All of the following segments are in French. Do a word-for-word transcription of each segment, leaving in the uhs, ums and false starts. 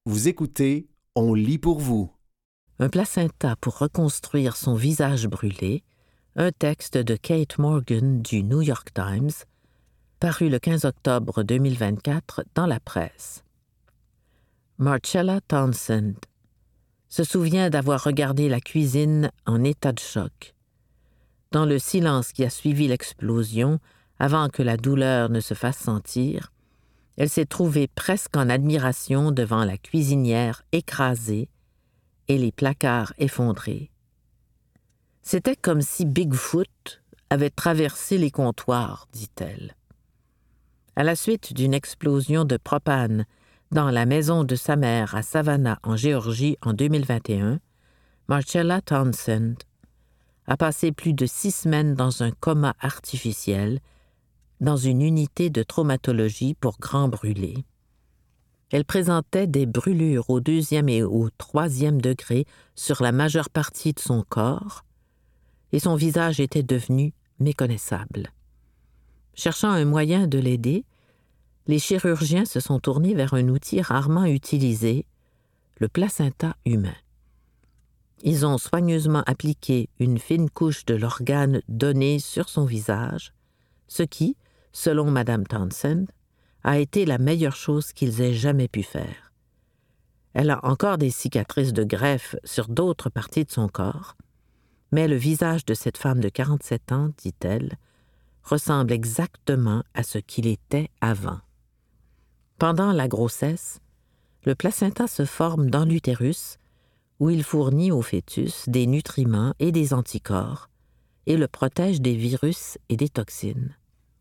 Vous écoutez, on lit pour vous. Un placenta pour reconstruire son visage brûlé, un texte de Kate Morgan du New York Times, paru le quinze octobre deux mille vingt-quatre dans la presse. Marcella Townsend se souvient d'avoir regardé la cuisine en état de choc. Dans le silence qui a suivi l'explosion, avant que la douleur ne se fasse sentir, elle s'est trouvée presque en admiration devant la cuisinière écrasée et les placards effondrés. C'était comme si Bigfoot avait traversé les comptoirs, dit-elle. À la suite d'une explosion de propane dans la maison de sa mère à Savannah, en Géorgie, en deux mille vingt et un, Marcella Townsend a passé plus de six semaines dans un coma artificiel dans une unité de traumatologie pour grands brûlés. Elle présentait des brûlures au deuxième et au troisième degré sur la majeure partie de son corps, et son visage était devenu méconnaissable. Cherchant un moyen de l'aider, les chirurgiens se sont tournés vers un outil rarement utilisé, le placenta humain. Ils ont soigneusement appliqué une fine couche de l'organe donné sur son visage, ce qui, selon Madame Townsend, a été la meilleure chose qu'ils aient jamais pu faire. Elle a encore des cicatrices de greffe sur d'autres parties de son corps, mais le visage de cette femme de quarante-sept ans, dit-elle, ressemble exactement à ce qu'il était avant. Pendant la grossesse, le placenta se forme dans l'utérus, où il fournit au fœtus des nutriments et des anticorps, et le protège des virus et des toxines.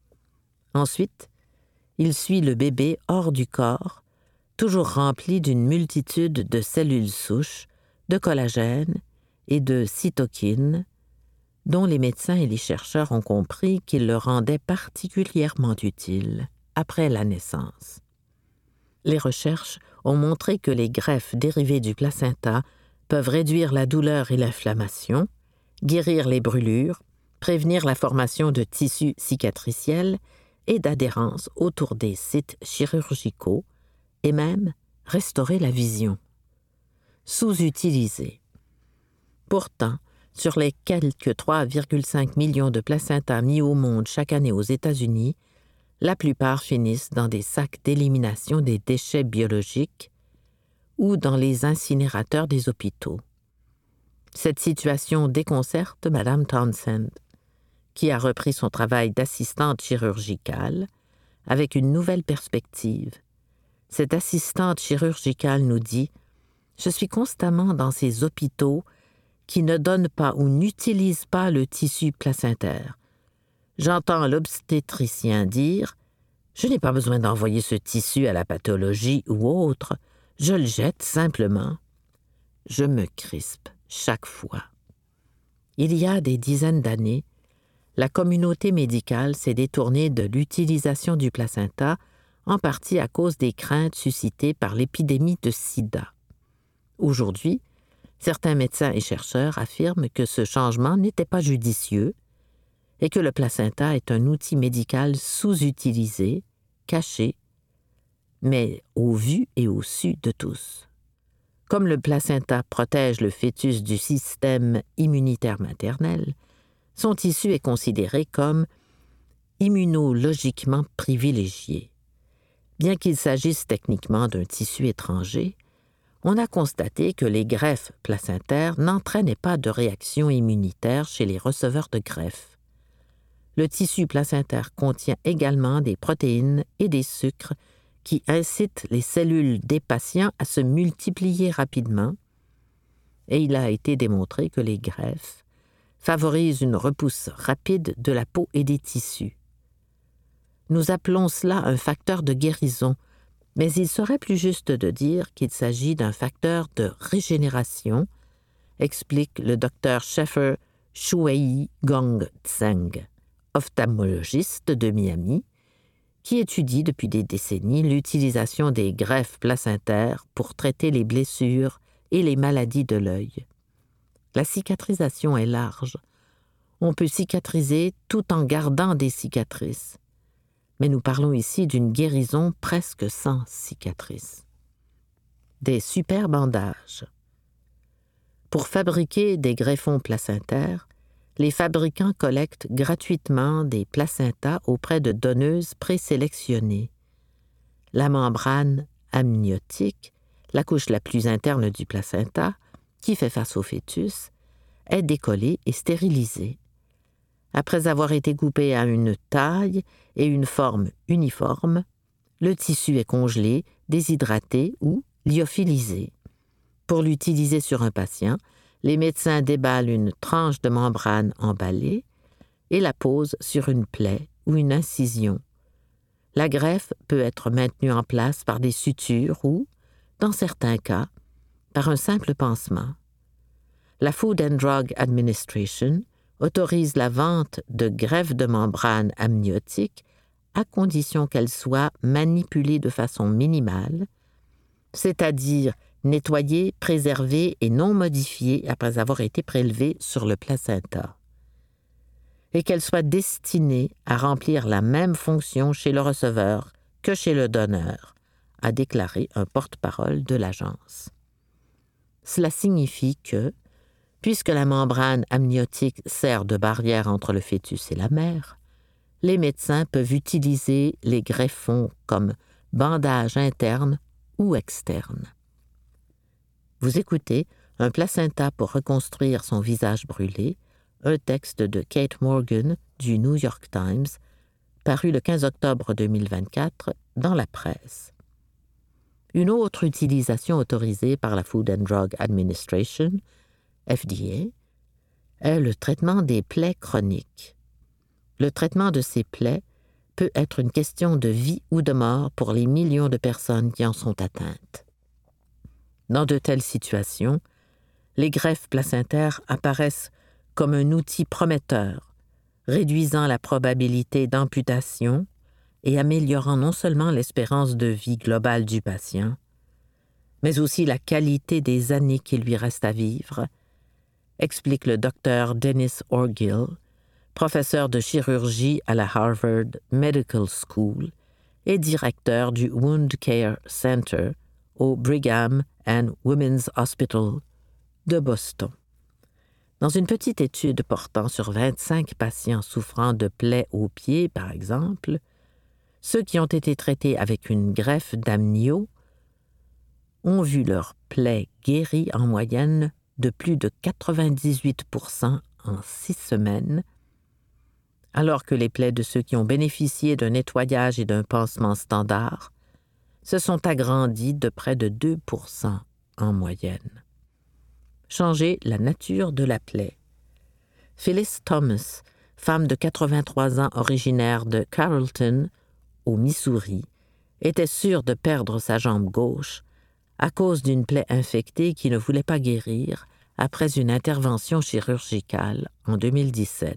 Ensuite, il suit le bébé hors du corps, toujours rempli d'une multitude de cellules souches, de collagène et de cytokines, dont les médecins et les chercheurs ont compris qu'ils le rendaient particulièrement utile après la naissance. Les recherches ont montré que les greffes dérivées du placenta peuvent réduire la douleur et l'inflammation, guérir les brûlures, prévenir la formation de tissus cicatriciels et d'adhérence autour des sites chirurgicaux, et même restaurer la vision. Sous-utilisé. Pourtant, sur les quelques trois virgule cinq millions de placentas mis au monde chaque année aux États-Unis, la plupart finissent dans des sacs d'élimination des déchets biologiques ou dans les incinérateurs des hôpitaux. Cette situation déconcerte Madame Townsend, qui a repris son travail d'assistante chirurgicale avec une nouvelle perspective. Cette assistante chirurgicale nous dit « Je suis constamment dans ces hôpitaux qui ne donnent pas ou n'utilisent pas le tissu placentaire. J'entends l'obstétricien dire « Je n'ai pas besoin d'envoyer ce tissu à la pathologie ou autre, je le jette simplement. » Je me crispe chaque fois. Il y a des dizaines d'années, la communauté médicale s'est détournée de l'utilisation du placenta, en partie à cause des craintes suscitées par l'épidémie de sida. Aujourd'hui, certains médecins et chercheurs affirment que ce changement n'était pas judicieux et que le placenta est un outil médical sous-utilisé, caché, mais au vu et au su de tous. Comme le placenta protège le fœtus du système immunitaire maternel, son tissu est considéré comme immunologiquement privilégié. Bien qu'il s'agisse techniquement d'un tissu étranger, on a constaté que les greffes placentaires n'entraînaient pas de réaction immunitaire chez les receveurs de greffes. Le tissu placentaire contient également des protéines et des sucres qui incitent les cellules des patients à se multiplier rapidement, et il a été démontré que les greffes favorisent une repousse rapide de la peau et des tissus. Nous appelons cela un facteur de guérison, mais il serait plus juste de dire qu'il s'agit d'un facteur de régénération, explique le docteur Sheffer Shuei Gong Tseng, ophtalmologiste de Miami, qui étudie depuis des décennies l'utilisation des greffes placentaires pour traiter les blessures et les maladies de l'œil. La cicatrisation est large. On peut cicatriser tout en gardant des cicatrices. Mais nous parlons ici d'une guérison presque sans cicatrices. des superbandages. Pour fabriquer des greffons placentaires, les fabricants collectent gratuitement des placentas auprès de donneuses présélectionnées. La membrane amniotique, la couche la plus interne du placenta, qui fait face au fœtus, est décollée et stérilisée. Après avoir été coupé à une taille et une forme uniformes, le tissu est congelé, déshydraté ou lyophilisé. Pour l'utiliser sur un patient, les médecins déballent une tranche de membrane emballée et la posent sur une plaie ou une incision. La greffe peut être maintenue en place par des sutures ou, dans certains cas, par un simple pansement. La Food and Drug Administration autorise la vente de greffes de membrane amniotique à condition qu'elles soient manipulées de façon minimale, c'est-à-dire nettoyées, préservées et non modifiées après avoir été prélevées sur le placenta, et qu'elles soient destinées à remplir la même fonction chez le receveur que chez le donneur, a déclaré un porte-parole de l'agence. Cela signifie que, puisque la membrane amniotique sert de barrière entre le fœtus et la mère, les médecins peuvent utiliser les greffons comme bandage interne ou externe. Vous écoutez Un placenta pour reconstruire son visage brûlé, un texte de Kate Morgan du New York Times, paru le quinze octobre deux mille vingt-quatre dans la presse. Une autre utilisation autorisée par la Food and Drug Administration, F D A, est le traitement des plaies chroniques. Le traitement de ces plaies peut être une question de vie ou de mort pour les millions de personnes qui en sont atteintes. Dans de telles situations, les greffes placentaires apparaissent comme un outil prometteur, réduisant la probabilité d'amputation et améliorant non seulement l'espérance de vie globale du patient, mais aussi la qualité des années qui lui restent à vivre, explique le docteur Dennis Orgill, professeur de chirurgie à la Harvard Medical School et directeur du Wound Care Center au Brigham and Women's Hospital de Boston. Dans une petite étude portant sur vingt-cinq patients souffrant de plaies aux pieds, par exemple, ceux qui ont été traités avec une greffe d'amnio ont vu leurs plaies guéries en moyenne de plus de quatre-vingt-dix-huit pour cent en six semaines, alors que les plaies de ceux qui ont bénéficié d'un nettoyage et d'un pansement standard se sont agrandies de près de deux pour cent en moyenne. Changer la nature de la plaie. Phyllis Thomas, femme de quatre-vingt-trois ans originaire de Carrollton, au Missouri, était sûre de perdre sa jambe gauche à cause d'une plaie infectée qui ne voulait pas guérir après une intervention chirurgicale en deux mille dix-sept.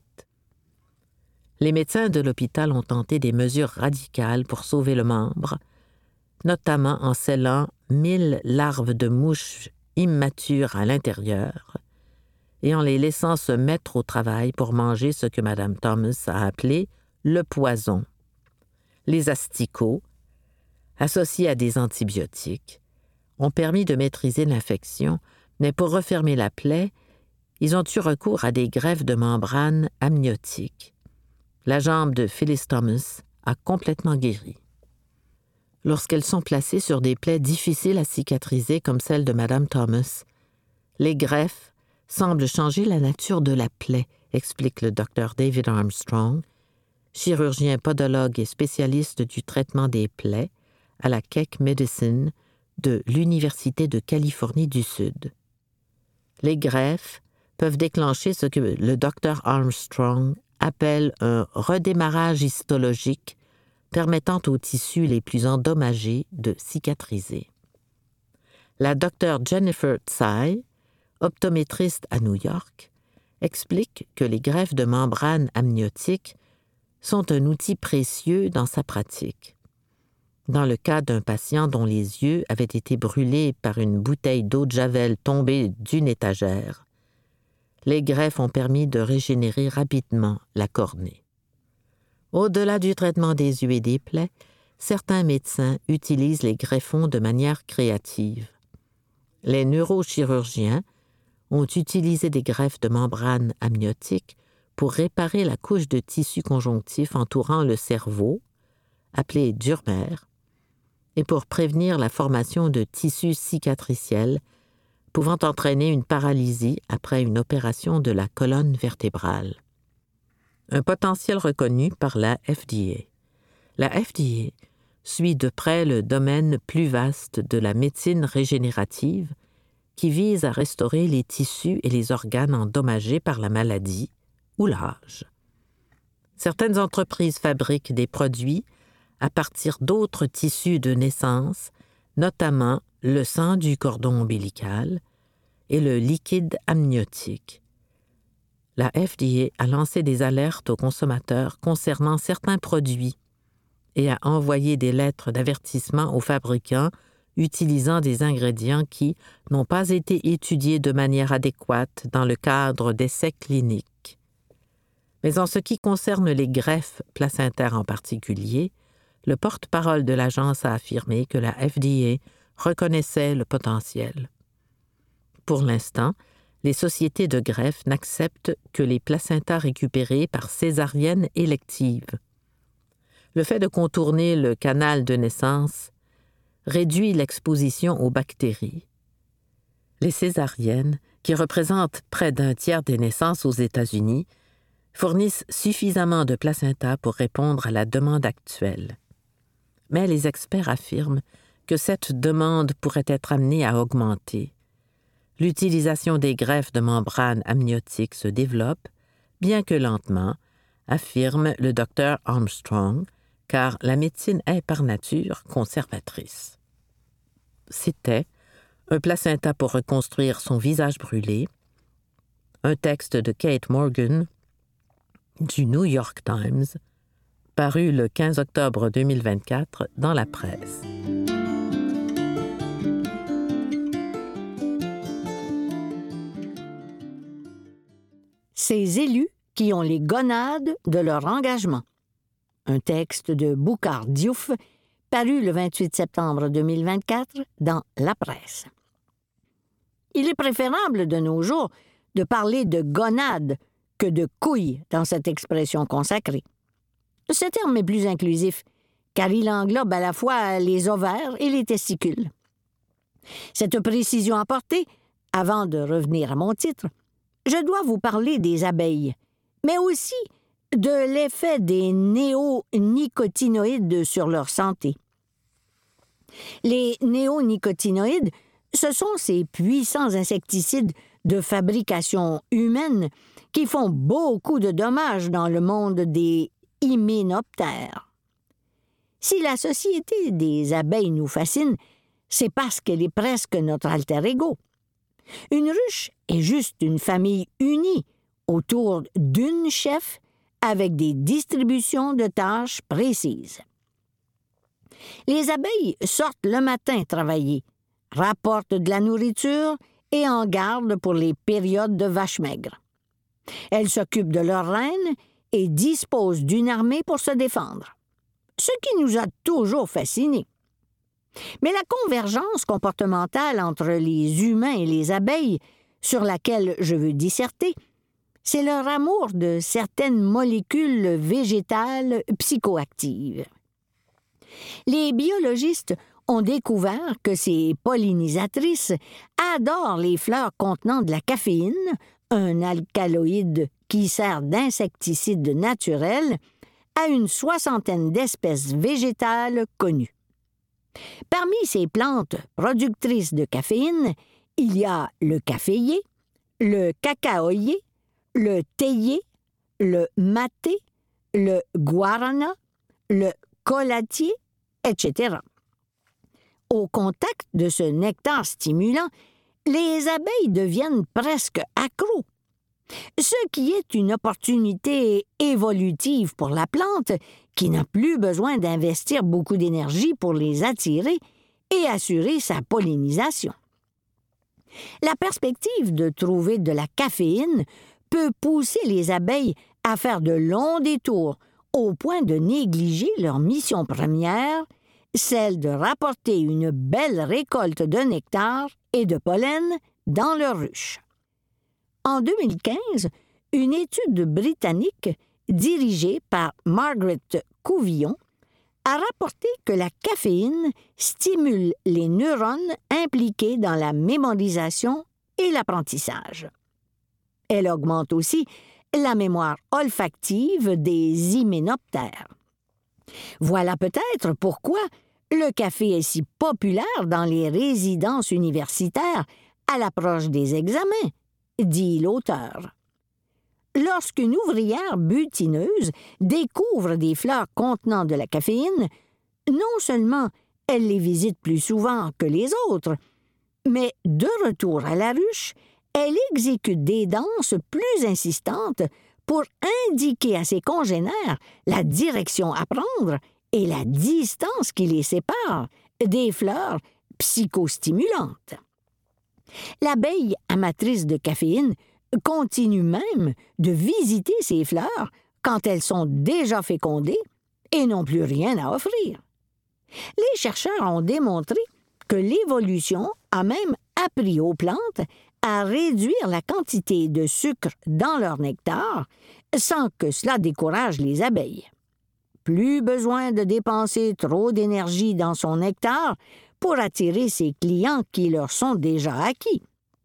Les médecins de l'hôpital ont tenté des mesures radicales pour sauver le membre, notamment en scellant mille larves de mouches immatures à l'intérieur et en les laissant se mettre au travail pour manger ce que Mme Thomas a appelé le poison. Les asticots, associés à des antibiotiques, ont permis de maîtriser l'infection, mais pour refermer la plaie, ils ont eu recours à des greffes de membrane amniotique. La jambe de Phyllis Thomas a complètement guéri. Lorsqu'elles sont placées sur des plaies difficiles à cicatriser comme celle de Mme Thomas, les greffes semblent changer la nature de la plaie, explique le docteur David Armstrong, chirurgien podologue et spécialiste du traitement des plaies à la Keck Medicine de l'Université de Californie du Sud. Les greffes peuvent déclencher ce que le docteur Armstrong appelle un redémarrage histologique permettant aux tissus les plus endommagés de cicatriser. La docteure Jennifer Tsai, optométriste à New York, explique que les greffes de membrane amniotique sont un outil précieux dans sa pratique. Dans le cas d'un patient dont les yeux avaient été brûlés par une bouteille d'eau de Javel tombée d'une étagère, les greffes ont permis de régénérer rapidement la cornée. Au-delà du traitement des yeux et des plaies, certains médecins utilisent les greffons de manière créative. Les neurochirurgiens ont utilisé des greffes de membrane amniotique pour réparer la couche de tissu conjonctif entourant le cerveau, appelée Durmer, et pour prévenir la formation de tissus cicatriciels pouvant entraîner une paralysie après une opération de la colonne vertébrale. Un potentiel reconnu par la F D A. La F D A suit de près le domaine plus vaste de la médecine régénérative qui vise à restaurer les tissus et les organes endommagés par la maladie ou l'âge. Certaines entreprises fabriquent des produits à partir d'autres tissus de naissance, notamment le sang du cordon ombilical et le liquide amniotique. La F D A a lancé des alertes aux consommateurs concernant certains produits et a envoyé des lettres d'avertissement aux fabricants utilisant des ingrédients qui n'ont pas été étudiés de manière adéquate dans le cadre d'essais cliniques. Mais en ce qui concerne les greffes placentaires en particulier, le porte-parole de l'agence a affirmé que la F D A reconnaissait le potentiel. Pour l'instant, les sociétés de greffe n'acceptent que les placentas récupérés par césarienne élective. Le fait de contourner le canal de naissance réduit l'exposition aux bactéries. Les césariennes, qui représentent près d'un tiers des naissances aux États-Unis, fournissent suffisamment de placentas pour répondre à la demande actuelle. Mais les experts affirment que cette demande pourrait être amenée à augmenter. L'utilisation des greffes de membrane amniotique se développe, bien que lentement, affirme le docteur Armstrong, car la médecine est par nature conservatrice. C'était un placenta pour reconstruire son visage brûlé, un texte de Kate Morgan du New York Times, paru le quinze octobre deux mille vingt-quatre dans la presse. Ces élus qui ont les gonades de leur engagement. Un texte de Boukhar Diouf, paru le vingt-huit septembre deux mille vingt-quatre dans La Presse. Il est préférable de nos jours de parler de gonades que de couilles dans cette expression consacrée. Ce terme est plus inclusif, car il englobe à la fois les ovaires et les testicules. Cette précision apportée, avant de revenir à mon titre, je dois vous parler des abeilles, mais aussi de l'effet des néonicotinoïdes sur leur santé. Les néonicotinoïdes, ce sont ces puissants insecticides de fabrication humaine qui font beaucoup de dommages dans le monde des hyménoptères. Si la société des abeilles nous fascine, c'est parce qu'elle est presque notre alter ego. Une ruche est juste une famille unie autour d'une chef avec des distributions de tâches précises. Les abeilles sortent le matin travailler, rapportent de la nourriture et en gardent pour les périodes de vaches maigres. Elles s'occupent de leurs reines et disposent d'une armée pour se défendre, ce qui nous a toujours fascinés. Mais la convergence comportementale entre les humains et les abeilles, sur laquelle je veux disserter, c'est leur amour de certaines molécules végétales psychoactives. Les biologistes ont découvert que ces pollinisatrices adorent les fleurs contenant de la caféine, un alcaloïde qui sert d'insecticide naturel, à une soixantaine d'espèces végétales connues. Parmi ces plantes productrices de caféine, il y a le caféier, le cacaoyer, le théier, le maté, le guarana, le colatier, et cetera. Au contact de ce nectar stimulant, les abeilles deviennent presque accros, ce qui est une opportunité évolutive pour la plante qui n'a plus besoin d'investir beaucoup d'énergie pour les attirer et assurer sa pollinisation. La perspective de trouver de la caféine peut pousser les abeilles à faire de longs détours au point de négliger leur mission première, celle de rapporter une belle récolte de nectar et de pollen dans leur ruche. En deux mille quinze, une étude britannique dirigée par Margaret Couvillon a rapporté que la caféine stimule les neurones impliqués dans la mémorisation et l'apprentissage. Elle augmente aussi la mémoire olfactive des hyménoptères. Voilà peut-être pourquoi le café est si populaire dans les résidences universitaires à l'approche des examens, dit l'auteur. Lorsqu'une ouvrière butineuse découvre des fleurs contenant de la caféine, non seulement elle les visite plus souvent que les autres, mais de retour à la ruche, elle exécute des danses plus insistantes pour indiquer à ses congénères la direction à prendre et la distance qui les sépare des fleurs psychostimulantes. L'abeille amatrice de caféine continue même de visiter ces fleurs quand elles sont déjà fécondées et n'ont plus rien à offrir. Les chercheurs ont démontré que l'évolution a même appris aux plantes à réduire la quantité de sucre dans leur nectar sans que cela décourage les abeilles. Plus besoin de dépenser trop d'énergie dans son nectar pour attirer ses clients qui leur sont déjà acquis.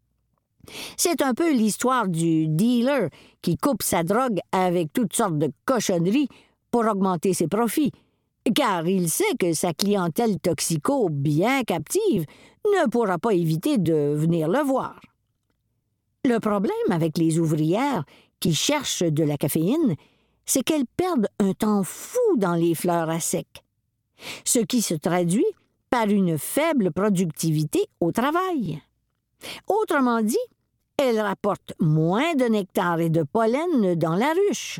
C'est un peu l'histoire du dealer qui coupe sa drogue avec toutes sortes de cochonneries pour augmenter ses profits, car il sait que sa clientèle toxico bien captive ne pourra pas éviter de venir le voir. Le problème avec les ouvrières qui cherchent de la caféine, c'est qu'elles perdent un temps fou dans les fleurs à sec, ce qui se traduit par une faible productivité au travail. Autrement dit, elles rapportent moins de nectar et de pollen dans la ruche.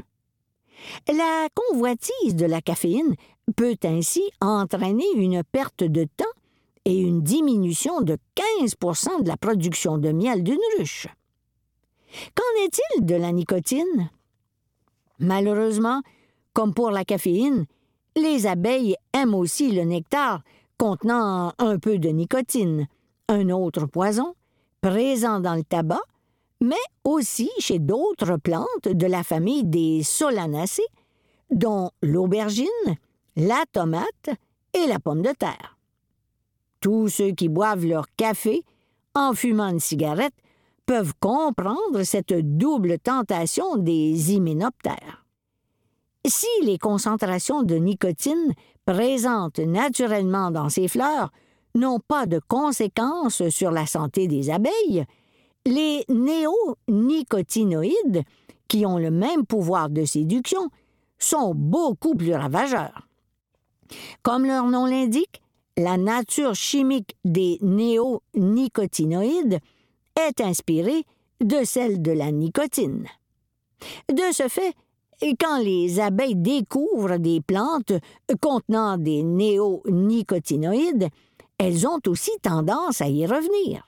La convoitise de la caféine peut ainsi entraîner une perte de temps et une diminution de quinze pour cent de la production de miel d'une ruche. Qu'en est-il de la nicotine? Malheureusement, comme pour la caféine, les abeilles aiment aussi le nectar contenant un peu de nicotine, un autre poison, présent dans le tabac, mais aussi chez d'autres plantes de la famille des solanacées, dont l'aubergine, la tomate et la pomme de terre. Tous ceux qui boivent leur café en fumant une cigarette peuvent comprendre cette double tentation des hyménoptères. Si les concentrations de nicotine présentes naturellement dans ces fleurs n'ont pas de conséquences sur la santé des abeilles, les néonicotinoïdes, qui ont le même pouvoir de séduction, sont beaucoup plus ravageurs. Comme leur nom l'indique, la nature chimique des néonicotinoïdes est inspirée de celle de la nicotine. De ce fait, quand les abeilles découvrent des plantes contenant des néonicotinoïdes, elles ont aussi tendance à y revenir.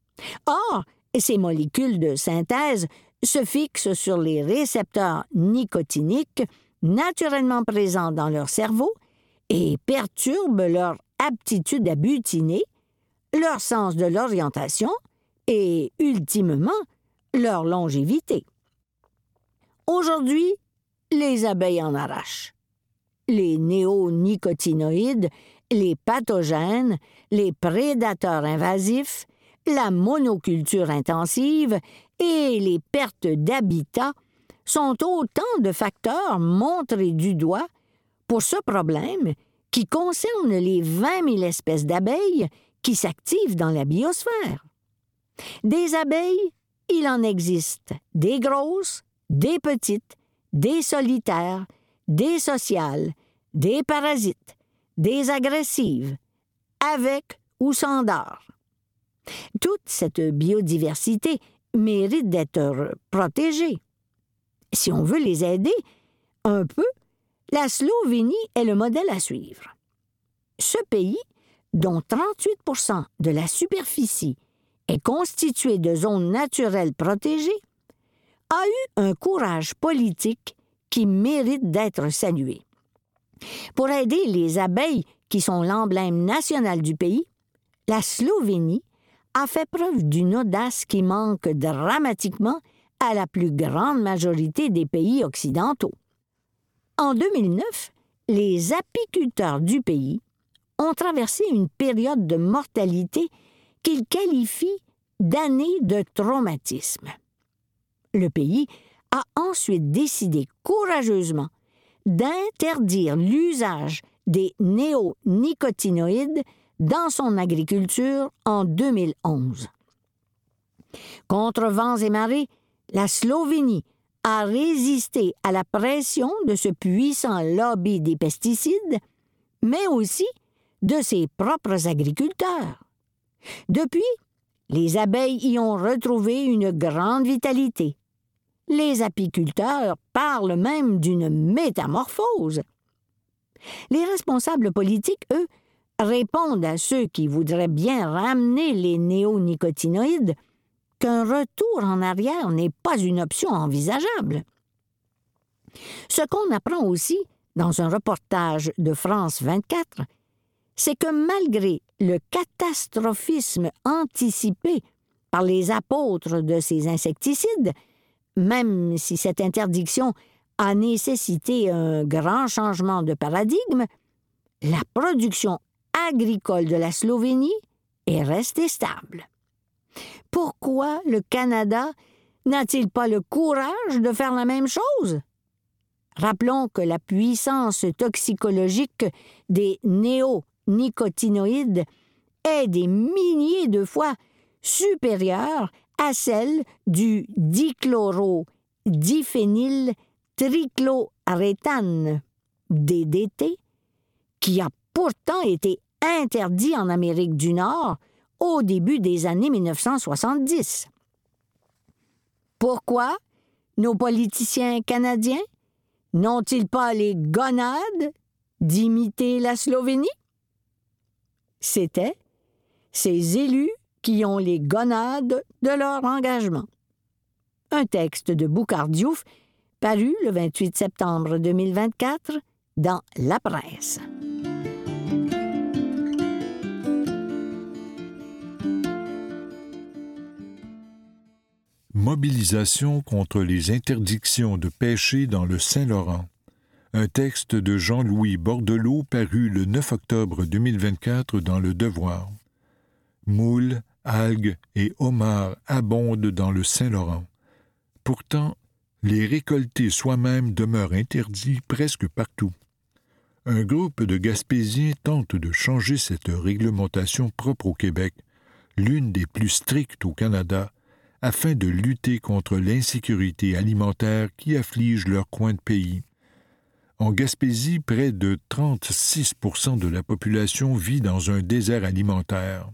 Or, ces molécules de synthèse se fixent sur les récepteurs nicotiniques naturellement présents dans leur cerveau et perturbent leur aptitude à butiner, leur sens de l'orientation et, ultimement, leur longévité. Aujourd'hui, les abeilles en arrachent. Les néonicotinoïdes, les pathogènes, les prédateurs invasifs, la monoculture intensive et les pertes d'habitat sont autant de facteurs montrés du doigt pour ce problème qui concerne les vingt mille espèces d'abeilles qui s'activent dans la biosphère. Des abeilles, il en existe des grosses, des petites, des solitaires, des sociales, des parasites, des agressives, avec ou sans dard. Toute cette biodiversité mérite d'être protégée. Si on veut les aider un peu, la Slovénie est le modèle à suivre. Ce pays, dont trente-huit pour cent de la superficie est constituée de zones naturelles protégées, a eu un courage politique qui mérite d'être salué. Pour aider les abeilles qui sont l'emblème national du pays, la Slovénie a fait preuve d'une audace qui manque dramatiquement à la plus grande majorité des pays occidentaux. En deux mille neuf, les apiculteurs du pays ont traversé une période de mortalité qu'ils qualifient d'année de traumatisme. Le pays a ensuite décidé courageusement d'interdire l'usage des néonicotinoïdes dans son agriculture en deux mille onze. Contre vents et marées, la Slovénie a résisté à la pression de ce puissant lobby des pesticides, mais aussi de ses propres agriculteurs. Depuis, les abeilles y ont retrouvé une grande vitalité. Les apiculteurs parlent même d'une métamorphose. Les responsables politiques, eux, répondent à ceux qui voudraient bien ramener les néonicotinoïdes qu'un retour en arrière n'est pas une option envisageable. Ce qu'on apprend aussi dans un reportage de France vingt-quatre, c'est que malgré le catastrophisme anticipé par les apôtres de ces insecticides, même si cette interdiction a nécessité un grand changement de paradigme, la production agricole de la Slovénie est restée stable. Pourquoi le Canada n'a-t-il pas le courage de faire la même chose? Rappelons que la puissance toxicologique des néonicotinoïdes est des milliers de fois supérieure à celle du dichlorodiphényltrichloroéthane, D D T, qui a pourtant été interdit en Amérique du Nord au début des années mille neuf cent soixante-dix. Pourquoi nos politiciens canadiens n'ont-ils pas les gonades d'imiter la Slovénie? C'était ces élus qui ont les gonades de leur engagement. Un texte de Boukhar Diouf paru le vingt-huit septembre deux mille vingt-quatre dans La Presse. Mobilisation contre les interdictions de pêcher dans le Saint-Laurent. Un texte de Jean-Louis Bordelot paru le neuf octobre deux mille vingt-quatre dans Le Devoir. Moules, algues et homards abondent dans le Saint-Laurent. Pourtant, les récolter soi-même demeure interdit presque partout. Un groupe de Gaspésiens tente de changer cette réglementation propre au Québec, l'une des plus strictes au Canada, afin de lutter contre l'insécurité alimentaire qui afflige leur coin de pays. En Gaspésie, près de trente-six pour cent de la population vit dans un désert alimentaire.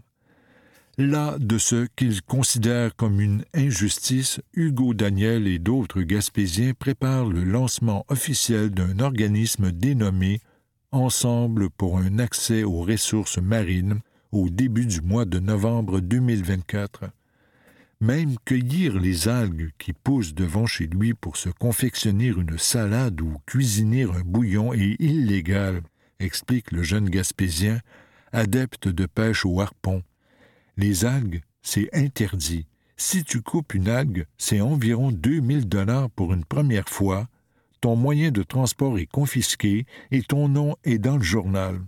Là de ce qu'ils considèrent comme une injustice, Hugo Daniel et d'autres Gaspésiens préparent le lancement officiel d'un organisme dénommé « Ensemble pour un accès aux ressources marines » au début du mois de novembre deux mille vingt-quatre. Même cueillir les algues qui poussent devant chez lui pour se confectionner une salade ou cuisiner un bouillon est illégal, explique le jeune Gaspésien, adepte de pêche au harpon. Les algues, c'est interdit. Si tu coupes une algue, c'est environ deux mille dollars pour une première fois, ton moyen de transport est confisqué et ton nom est dans le journal.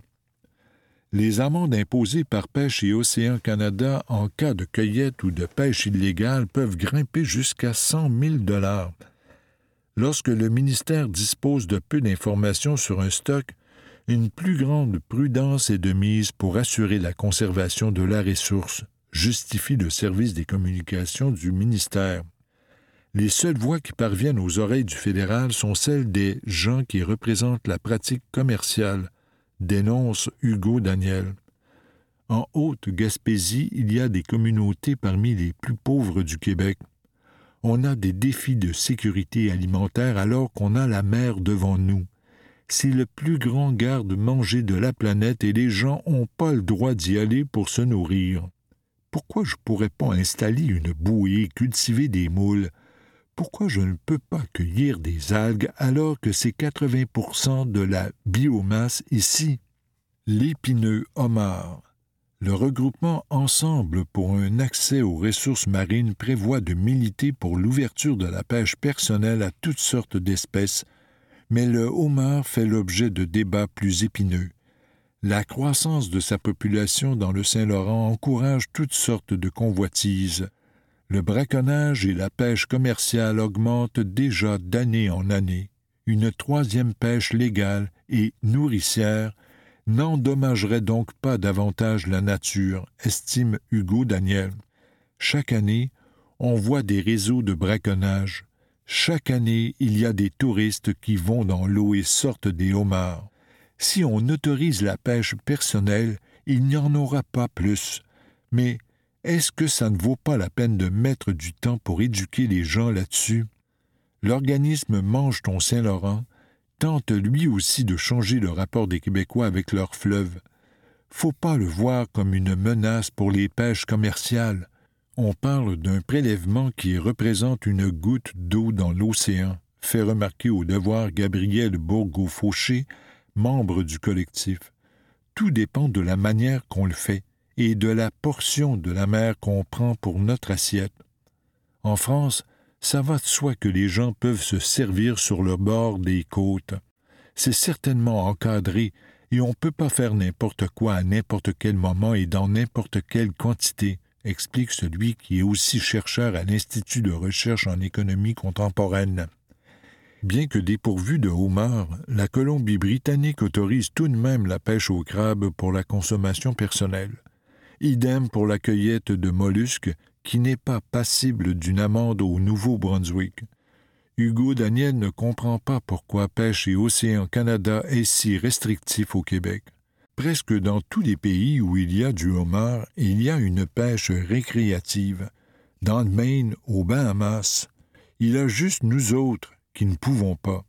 Les amendes imposées par Pêche et Océan Canada en cas de cueillette ou de pêche illégale peuvent grimper jusqu'à cent mille dollars. Lorsque le ministère dispose de peu d'informations sur un stock, une plus grande prudence est de mise pour assurer la conservation de la ressource, justifie le service des communications du ministère. Les seules voix qui parviennent aux oreilles du fédéral sont celles des gens qui représentent la pratique commerciale, dénonce Hugo Daniel. En Haute-Gaspésie, il y a des communautés parmi les plus pauvres du Québec. On a des défis de sécurité alimentaire alors qu'on a la mer devant nous. C'est le plus grand garde-manger de la planète et les gens n'ont pas le droit d'y aller pour se nourrir. Pourquoi je ne pourrais pas installer une bouée, cultiver des moules? Pourquoi je ne peux pas cueillir des algues alors que c'est quatre-vingts pour cent de la biomasse ici? L'épineux homard. Le regroupement Ensemble pour un accès aux ressources marines prévoit de militer pour l'ouverture de la pêche personnelle à toutes sortes d'espèces, mais le homard fait l'objet de débats plus épineux. La croissance de sa population dans le Saint-Laurent encourage toutes sortes de convoitises. Le braconnage et la pêche commerciale augmentent déjà d'année en année. Une troisième pêche légale et nourricière n'endommagerait donc pas davantage la nature, estime Hugo Daniel. Chaque année, on voit des réseaux de braconnage. Chaque année, il y a des touristes qui vont dans l'eau et sortent des homards. Si on autorise la pêche personnelle, il n'y en aura pas plus. Mais est-ce que ça ne vaut pas la peine de mettre du temps pour éduquer les gens là-dessus? L'organisme Mange ton Saint-Laurent tente lui aussi de changer le rapport des Québécois avec leur fleuve. Faut pas le voir comme une menace pour les pêches commerciales. On parle d'un prélèvement qui représente une goutte d'eau dans l'océan, fait remarquer au Devoir Gabriel Bourgault-Fauché, membre du collectif. Tout dépend de la manière qu'on le fait et de la portion de la mer qu'on prend pour notre assiette. En France, ça va de soi que les gens peuvent se servir sur le bord des côtes. C'est certainement encadré et on ne peut pas faire n'importe quoi à n'importe quel moment et dans n'importe quelle quantité, explique celui qui est aussi chercheur à l'Institut de recherche en économie contemporaine. Bien que dépourvue de homards, la Colombie-Britannique autorise tout de même la pêche au crabe pour la consommation personnelle. Idem pour la cueillette de mollusques, qui n'est pas passible d'une amende au Nouveau-Brunswick. Hugo Daniel ne comprend pas pourquoi Pêche et Océan Canada est si restrictif au Québec. Presque dans tous les pays où il y a du homard, il y a une pêche récréative. Dans le Maine, aux Bahamas, il y a juste nous autres qui ne pouvons pas.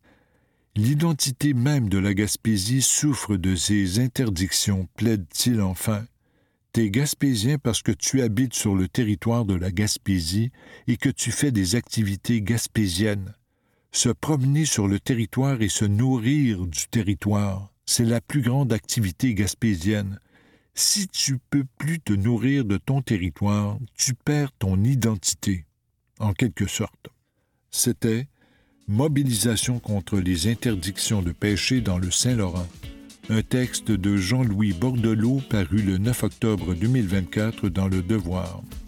L'identité même de la Gaspésie souffre de ces interdictions, plaide-t-il enfin. T'es Gaspésien parce que tu habites sur le territoire de la Gaspésie et que tu fais des activités gaspésiennes. Se promener sur le territoire et se nourrir du territoire, c'est la plus grande activité gaspésienne. Si tu peux plus te nourrir de ton territoire, tu perds ton identité, en quelque sorte. C'était Mobilisation contre les interdictions de pêcher dans le Saint-Laurent. Un texte de Jean-Louis Bordelot paru le neuf octobre deux mille vingt-quatre dans Le Devoir.